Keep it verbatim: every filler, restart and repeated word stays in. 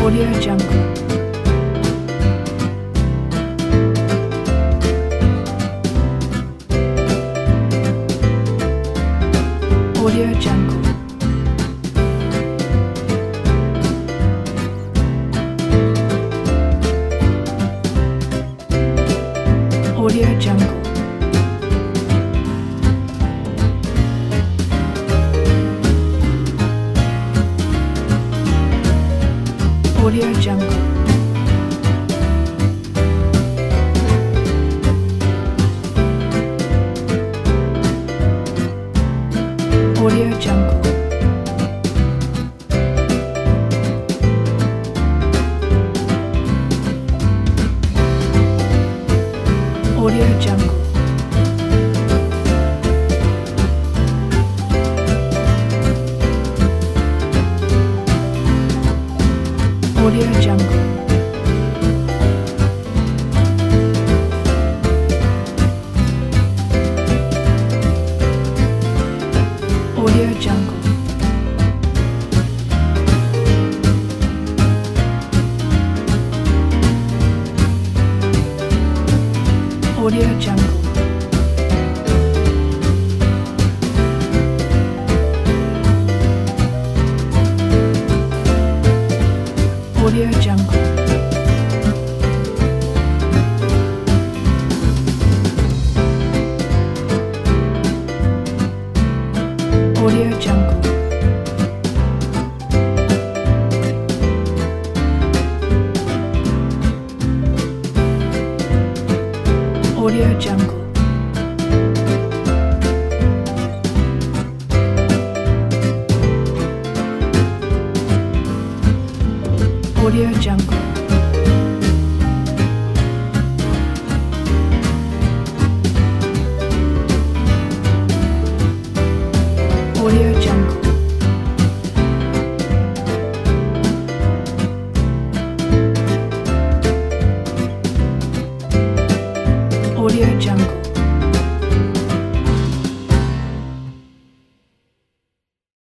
Audio Jungle. Audio Jungle. Audio Jungle. Audio Jungle. Audio Jungle. Audio Jungle. Audio Jungle. Audio Jungle. Audio Jungle. Audio Jungle. Audio Jungle. Audio Jungle. Audio Jungle. Audio Jungle. Audio Jungle.